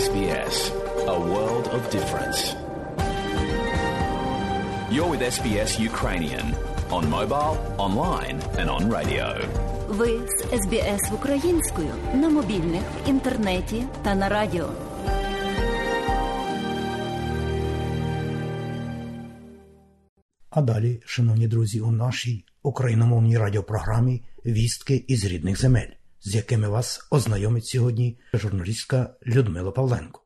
SBS, a world of difference. You're with SBS Ukrainian on mobile, online and on radio. Ви з SBS українською на мобільних, інтернеті та на радіо. А далі, шановні друзі, у нашій україномовній радіопрограмі «Вістки із рідних земель», з якими вас ознайомить сьогодні журналістка Людмила Павленко.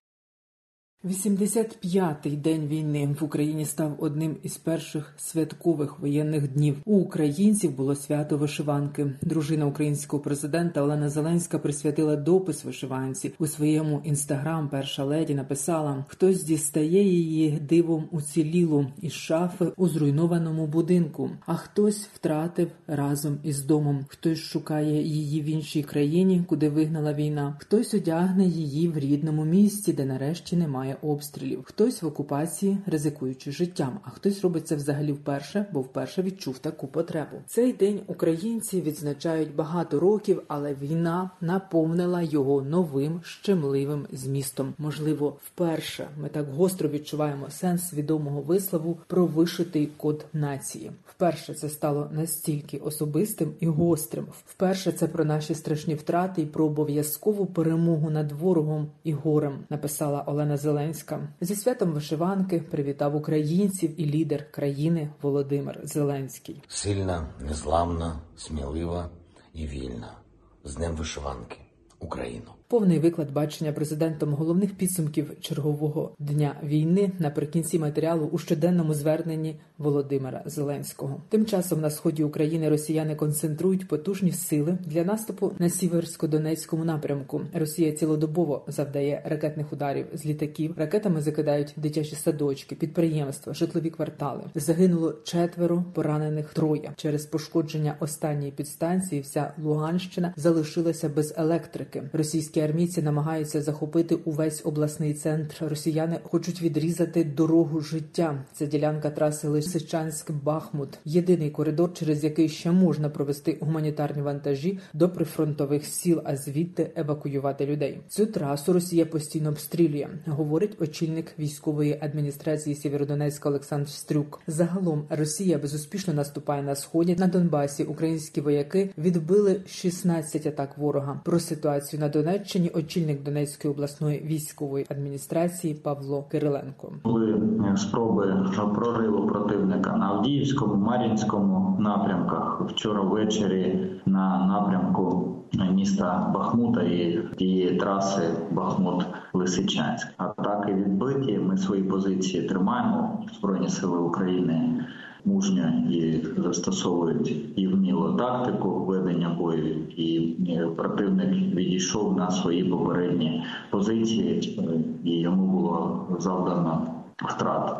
85-й день війни в Україні став одним із перших святкових воєнних днів. У українців було свято вишиванки. Дружина українського президента Олена Зеленська присвятила допис вишиванці. У своєму інстаграм перша леді написала: «Хтось дістає її дивом уцілілу із шафи у зруйнованому будинку, а хтось втратив разом із домом. Хтось шукає її в іншій країні, куди вигнала війна. Хтось одягне її в рідному місті, де нарешті немає обстрілів. Хтось в окупації, ризикуючи життям, а хтось робить це взагалі вперше, бо вперше відчув таку потребу». Цей день українці відзначають багато років, але війна наповнила його новим, щемливим змістом. Можливо, вперше ми так гостро відчуваємо сенс відомого вислову про вишитий код нації. Вперше це стало настільки особистим і гострим. Вперше це про наші страшні втрати і про обов'язкову перемогу над ворогом і горем, написала Олена Зеленська. Зі святом вишиванки привітав українців і лідер країни Володимир Зеленський. Сильна, незламна, смілива і вільна. З Днем вишиванки, Україну. Повний виклад бачення президентом головних підсумків чергового дня війни наприкінці матеріалу у щоденному зверненні Володимира Зеленського. Тим часом на сході України росіяни концентрують потужні сили для наступу на Сіверсько-Донецькому напрямку. Росія цілодобово завдає ракетних ударів з літаків, ракетами закидають дитячі садочки, підприємства, житлові квартали. Загинуло 4, поранених 3. Через пошкодження останньої підстанції вся Луганщина залишилася без електрики. Російські армійці намагаються захопити увесь обласний центр. Росіяни хочуть відрізати дорогу життя. Це ділянка траси Лисичанськ-Бахмут. Єдиний коридор, через який ще можна провести гуманітарні вантажі до прифронтових сіл, а звідти евакуювати людей. Цю трасу Росія постійно обстрілює, говорить очільник військової адміністрації Сєвєродонецька Олександр Стрюк. Загалом Росія безуспішно наступає на сході. На Донбасі українські вояки відбили 16 атак ворога. Про ситуацію на Донеччині очільник Донецької обласної військової адміністрації Павло Кириленко. Були спроби прориву противника на Авдіївському, Мар'їнському напрямках. Вчора ввечері на напрямку міста Бахмута і тієї траси Бахмут-Лисичанськ. Атаки відбиті, ми свої позиції тримаємо. Збройні сили України мужньо і застосовують і вмілу тактику ведення бою, і противник відійшов на свої попередні позиції, і йому було завдано втрат.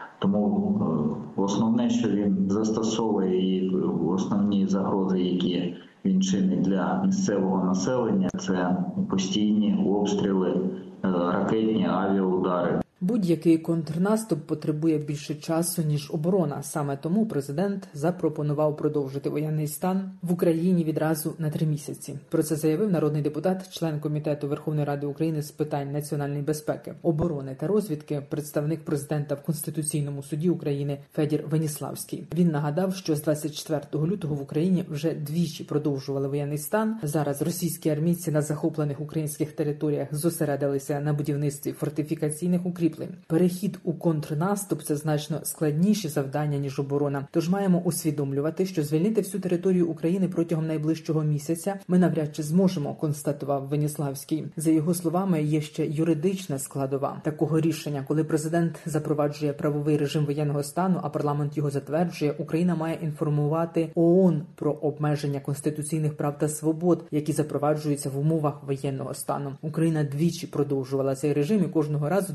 Тому основне, що він застосовує, і основні загрози, які він чинить для місцевого населення, це постійні обстріли, ракетні авіаудари. Будь-який контрнаступ потребує більше часу, ніж оборона. Саме тому президент запропонував продовжити воєнний стан в Україні відразу на 3 місяці. Про це заявив народний депутат, член Комітету Верховної Ради України з питань національної безпеки, оборони та розвідки, представник президента в Конституційному суді України Федір Веніславський. Він нагадав, що з 24 лютого в Україні вже двічі продовжували воєнний стан. Зараз російські армійці на захоплених українських територіях зосередилися на будівництві фортифікаційних укріплень. Перехід у контрнаступ – це значно складніші завдання, ніж оборона. Тож маємо усвідомлювати, що звільнити всю територію України протягом найближчого місяця ми навряд чи зможемо, констатував Веніславський. За його словами, є ще юридична складова такого рішення. Коли президент запроваджує правовий режим воєнного стану, а парламент його затверджує, Україна має інформувати ООН про обмеження конституційних прав та свобод, які запроваджуються в умовах воєнного стану. Україна двічі продовжувала цей режим, і кожного разу дипломати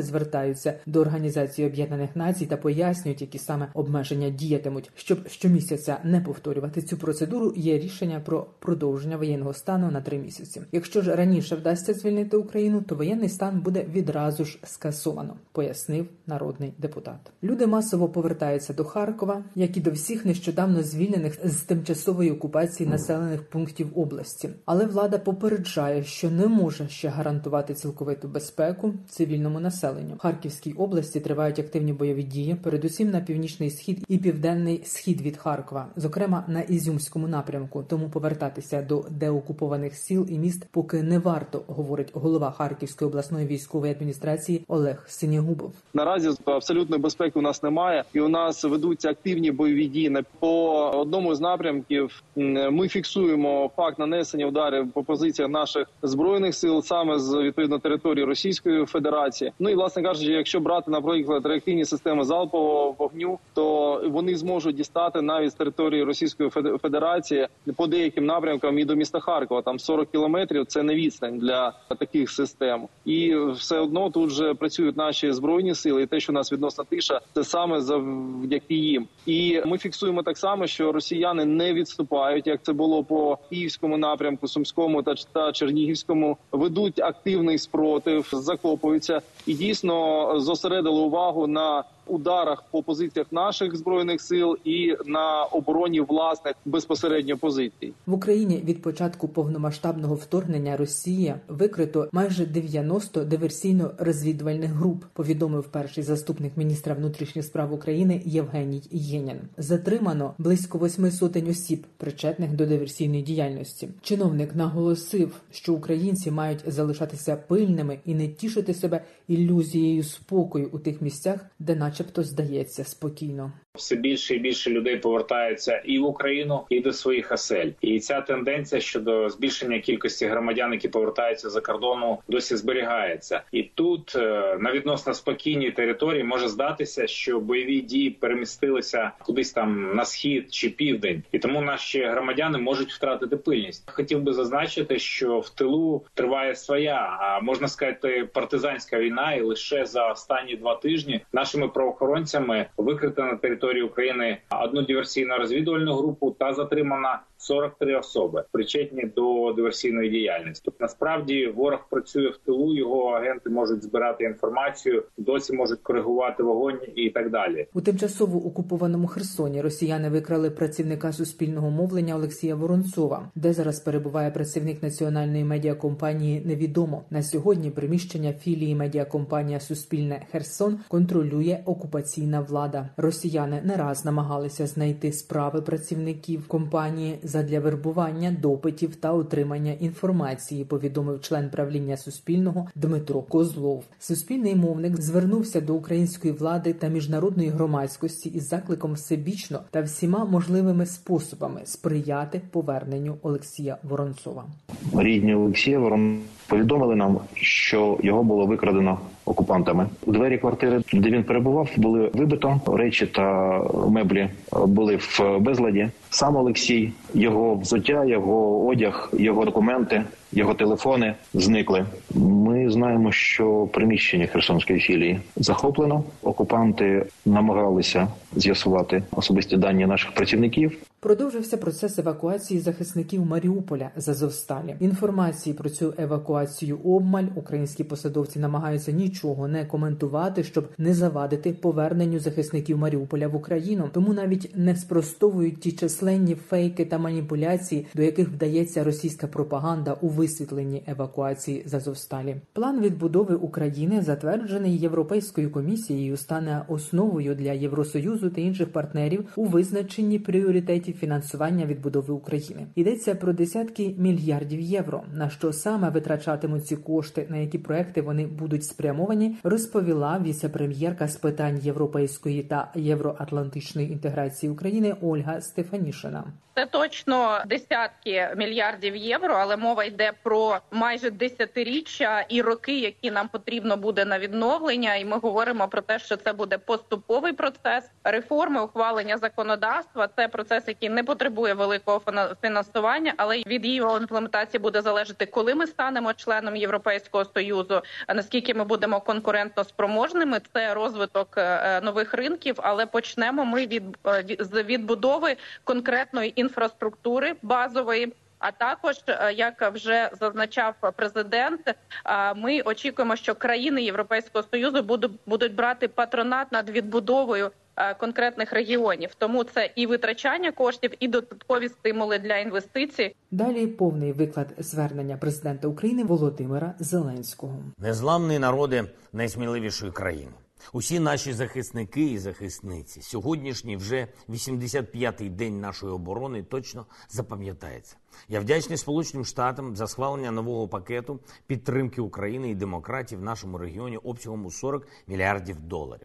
дипломати звертаються до Організації Об'єднаних Націй та пояснюють, які саме обмеження діятимуть. Щоб щомісяця не повторювати цю процедуру, є рішення про продовження воєнного стану на 3 місяці. Якщо ж раніше вдасться звільнити Україну, то воєнний стан буде відразу ж скасовано, пояснив народний депутат. Люди масово повертаються до Харкова, як і до всіх нещодавно звільнених з тимчасової окупації населених пунктів області. Але влада попереджає, що не може ще гарантувати цілковиту безпеку цивільному населенню. В Харківській області тривають активні бойові дії, передусім на північний схід і південний схід від Харкова, зокрема на Ізюмському напрямку. Тому повертатися до деокупованих сіл і міст поки не варто, говорить голова Харківської обласної військової адміністрації Олег Синягубов. Наразі абсолютної безпеки у нас немає, і у нас ведуться активні бойові дії. По одному з напрямків ми фіксуємо факт нанесення ударів по позиціях наших збройних сил саме з відповідно території Російської Федерації. Ну і власне кажучи, якщо брати, наприклад, реактивні системи залпового вогню, то вони зможуть дістати навіть з території Російської Федерації по деяким напрямкам і до міста Харкова. Там 40 кілометрів – це не відстань для таких систем. І все одно тут же працюють наші збройні сили, і те, що у нас відносна тиша, це саме завдяки їм. І ми фіксуємо так само, що росіяни не відступають, як це було по Київському напрямку, Сумському та Чернігівському, ведуть активний спротив, закопуються і дійсно зосередили увагу на ударах по позиціях наших збройних сил і на обороні власних безпосередньо позицій. В Україні від початку повномасштабного вторгнення Росії викрито майже 90 диверсійно-розвідувальних груп, повідомив перший заступник міністра внутрішніх справ України Євгеній Єнін. Затримано близько 800 осіб, причетних до диверсійної діяльності. Чиновник наголосив, що українці мають залишатися пильними і не тішити себе ілюзією спокою у тих місцях, де начебто здається спокійно. Все більше і більше людей повертаються і в Україну, і до своїх осель. І ця тенденція щодо збільшення кількості громадян, які повертаються за кордону, досі зберігається. І тут на відносно спокійній території може здатися, що бойові дії перемістилися кудись там на схід чи південь. І тому наші громадяни можуть втратити пильність. Хотів би зазначити, що в тилу триває своя, а можна сказати, партизанська війна. І лише за останні 2 тижні нашими правоохоронцями викрито на території України одну диверсійно-розвідувальну групу та затримано 43 особи, причетні до диверсійної діяльності. Тобто, насправді, ворог працює в тилу, його агенти можуть збирати інформацію, досі можуть коригувати вогонь і так далі. У тимчасово окупованому Херсоні росіяни викрали працівника суспільного мовлення Олексія Воронцова. Де зараз перебуває працівник національної медіакомпанії, невідомо. На сьогодні приміщення філії медіакомпанія «Суспільне Херсон» контролює окупаційна влада. Росіяни не раз намагалися знайти справи працівників компанії задля вербування, допитів та отримання інформації, повідомив член правління Суспільного Дмитро Козлов. Суспільний мовник звернувся до української влади та міжнародної громадськості із закликом всебічно та всіма можливими способами сприяти поверненню Олексія Воронцова. Рідні Олексія Воронцова повідомили нам, що його було викрадено окупантами. Двері квартири, де він перебував, були вибито, речі та меблі були в безладі. Сам Олексій, його взуття, його одяг, його документи, його телефони зникли. Ми знаємо, що приміщення Херсонської філії захоплено. Окупанти намагалися з'ясувати особисті дані наших працівників. Продовжився процес евакуації захисників Маріуполя з Азовсталі. Інформації про цю евакуацію обмаль. Українські посадовці намагаються нічого не коментувати, щоб не завадити поверненню захисників Маріуполя в Україну. Тому навіть не спростовують ті численні фейки та маніпуляції, до яких вдається російська пропаганда у висвітленні евакуації з Азовсталі. План відбудови України, затверджений Європейською комісією, стане основою для Євросоюзу та інших партнерів у визначенні пріоритетів фінансування відбудови України. Йдеться про десятки мільярдів євро. На що саме витрачатимуть ці кошти, на які проекти вони будуть спрямовані, розповіла віце-прем'єрка з питань європейської та євроатлантичної інтеграції України Ольга Стефанішина. Це точно десятки мільярдів євро, але мова йде про майже десятиріччя і роки, які нам потрібно буде на відновлення. І ми говоримо про те, що це буде поступовий процес реформи, ухвалення законодавства. Це процес, який який не потребує великого фінансування, але від його імплементації буде залежати, коли ми станемо членом Європейського Союзу, наскільки ми будемо конкурентно спроможними. Це розвиток нових ринків, але почнемо ми з відбудови конкретної інфраструктури базової. А також, як вже зазначав президент, ми очікуємо, що країни Європейського Союзу будуть брати патронат над відбудовою конкретних регіонів. Тому це і витрачання коштів, і додаткові стимули для інвестицій. Далі повний виклад звернення президента України Володимира Зеленського. Незламний народи найсміливішої країни. Усі наші захисники і захисниці. Сьогоднішній вже 85-й день нашої оборони точно запам'ятається. Я вдячний Сполученим Штатам за схвалення нового пакету підтримки України і демократії в нашому регіоні обсягом у $40 мільярдів.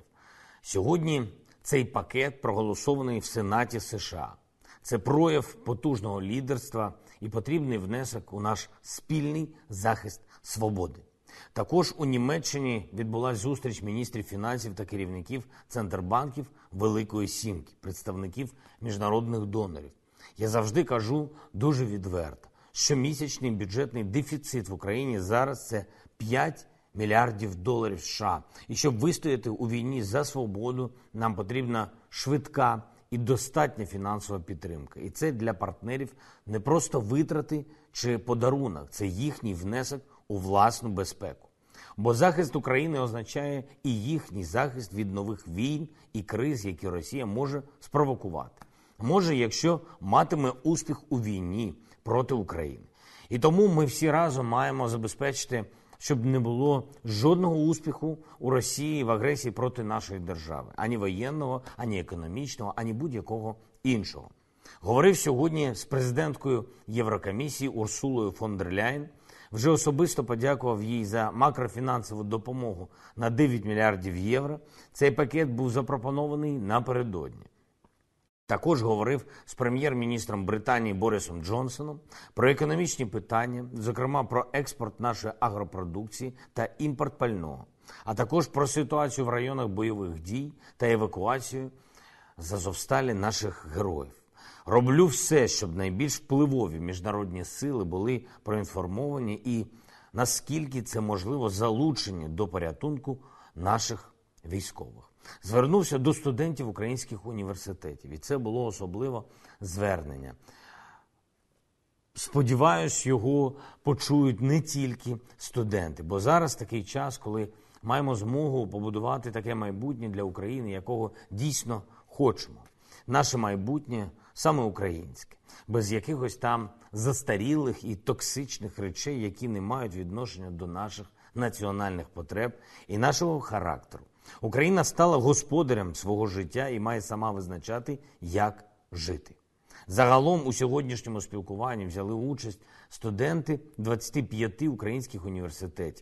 Сьогодні цей пакет проголосований в Сенаті США. Це прояв потужного лідерства і потрібний внесок у наш спільний захист свободи. Також у Німеччині відбулася зустріч міністрів фінансів та керівників центрбанків Великої Сімки, представників міжнародних донорів. Я завжди кажу дуже відверто, що місячний бюджетний дефіцит в Україні зараз – це $5 мільярдів США. І щоб вистояти у війні за свободу, нам потрібна швидка і достатня фінансова підтримка. І це для партнерів не просто витрати чи подарунок, це їхній внесок у власну безпеку. Бо захист України означає і їхній захист від нових війн і криз, які Росія може спровокувати. Може, якщо матиме успіх у війні проти України. І тому ми всі разом маємо забезпечити, щоб не було жодного успіху у Росії в агресії проти нашої держави. Ані воєнного, ані економічного, ані будь-якого іншого. Говорив сьогодні з президенткою Єврокомісії Урсулою фон дер Ляєн. Вже особисто подякував їй за макрофінансову допомогу на $9 мільярдів. Цей пакет був запропонований напередодні. Також говорив з прем'єр-міністром Британії Борисом Джонсоном про економічні питання, зокрема про експорт нашої агропродукції та імпорт пального, а також про ситуацію в районах бойових дій та евакуацію з Азовсталі наших героїв. Роблю все, щоб найбільш впливові міжнародні сили були проінформовані і, наскільки це можливо, залучені до порятунку наших військових. Звернувся до студентів українських університетів, і це було особливо звернення. Сподіваюсь, його почують не тільки студенти, бо зараз такий час, коли маємо змогу побудувати таке майбутнє для України, якого дійсно хочемо. Наше майбутнє саме українське, без якихось там застарілих і токсичних речей, які не мають відношення до наших національних потреб і нашого характеру. Україна стала господарем свого життя і має сама визначати, як жити. Загалом у сьогоднішньому спілкуванні взяли участь студенти 25 українських університетів.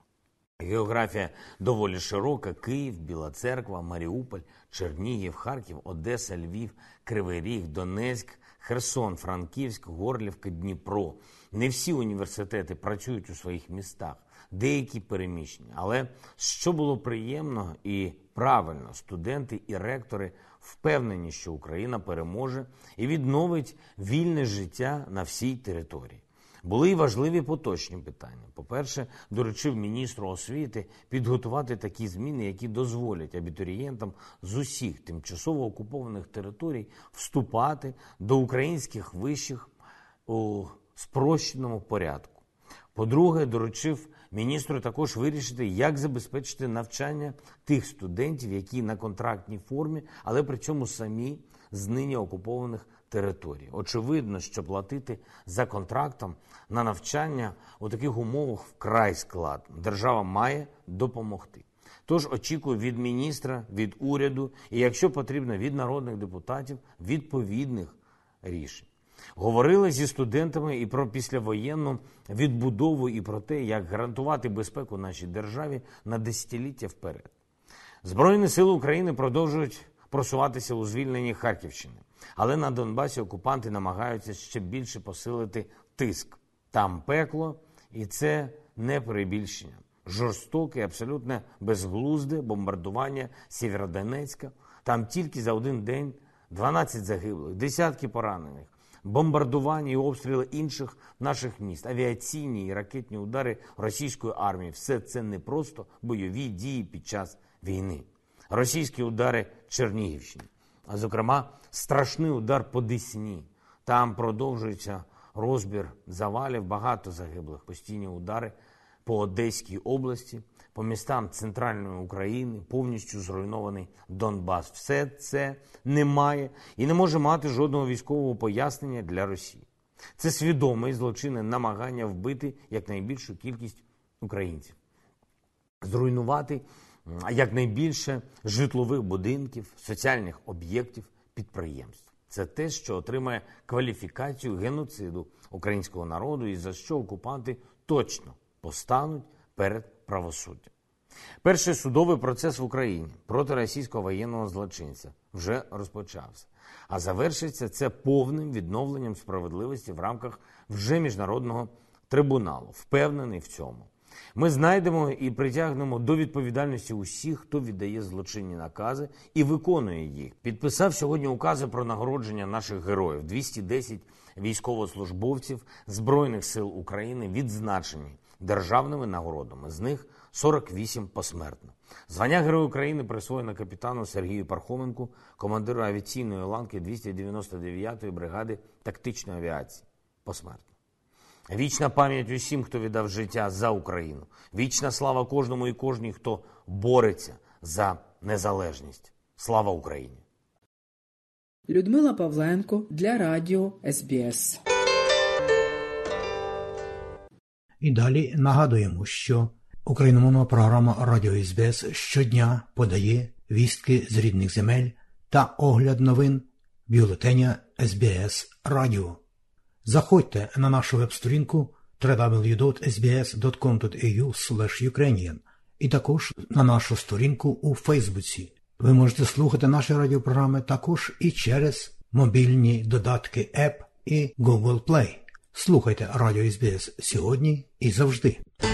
Географія доволі широка: Київ, Біла Церква, Маріуполь, Чернігів, Харків, Одеса, Львів, Кривий Ріг, Донецьк, Херсон, Франківськ, Горлівка, Дніпро. Не всі університети працюють у своїх містах, деякі переміщені. Але що було приємно і правильно, студенти і ректори впевнені, що Україна переможе і відновить вільне життя на всій території. Були й важливі поточні питання. По-перше, доручив міністру освіти підготувати такі зміни, які дозволять абітурієнтам з усіх тимчасово окупованих територій вступати до українських вишів у спрощеному порядку. По-друге, доручив міністру також вирішити, як забезпечити навчання тих студентів, які на контрактній формі, але при цьому самі з нині окупованих територій. Очевидно, що платити за контрактом на навчання у таких умовах вкрай складно. Держава має допомогти. Тож очікую від міністра, від уряду і, якщо потрібно, від народних депутатів відповідних рішень. Говорили зі студентами і про післявоєнну відбудову, і про те, як гарантувати безпеку нашій державі на десятиліття вперед. Збройні сили України продовжують просуватися у звільненні Харківщини. Але на Донбасі окупанти намагаються ще більше посилити тиск. Там пекло, і це не перебільшення. Жорстоке, абсолютно безглузде бомбардування Сєвєродонецька. Там тільки за один день 12 загиблих, десятки поранених, бомбардування і обстріли інших наших міст, авіаційні і ракетні удари російської армії – все це не просто бойові дії під час війни. Російські удари Чернігівщини, а зокрема страшний удар по Десні. Там продовжується розбір завалів, багато загиблих, постійні удари по Одеській області, по містам центральної України, повністю зруйнований Донбас. Все це не має і не може мати жодного військового пояснення для Росії. Це свідоме і злочинне намагання вбити якнайбільшу кількість українців, зруйнувати якнайбільше житлових будинків, соціальних об'єктів, підприємств. Це те, що отримає кваліфікацію геноциду українського народу і за що окупанти точно постануть перед правосуддям. Перший судовий процес в Україні проти російського воєнного злочинця вже розпочався, а завершиться це повним відновленням справедливості в рамках вже міжнародного трибуналу. Впевнений в цьому. Ми знайдемо і притягнемо до відповідальності усіх, хто віддає злочинні накази і виконує їх. Підписав сьогодні укази про нагородження наших героїв. 210 військовослужбовців Збройних сил України відзначені державними нагородами, з них 48 посмертно. Звання Героя України присвоєно капітану Сергію Пархоменку, командиру авіаційної ланки 299-ї бригади тактичної авіації, посмертно. Вічна пам'ять усім, хто віддав життя за Україну. Вічна слава кожному і кожній, хто бореться за незалежність. Слава Україні! Людмила Павленко для радіо СБС. І далі нагадуємо, що україномовна програма Радіо СБС щодня подає вістки з рідних земель та огляд новин бюлетеня СБС Радіо. Заходьте на нашу веб-сторінку www.sbs.com.au/ukrainian і також на нашу сторінку у Фейсбуці. Ви можете слухати наші радіопрограми також і через мобільні додатки App і Google Play. Слухайте Радіо СБС сьогодні і завжди.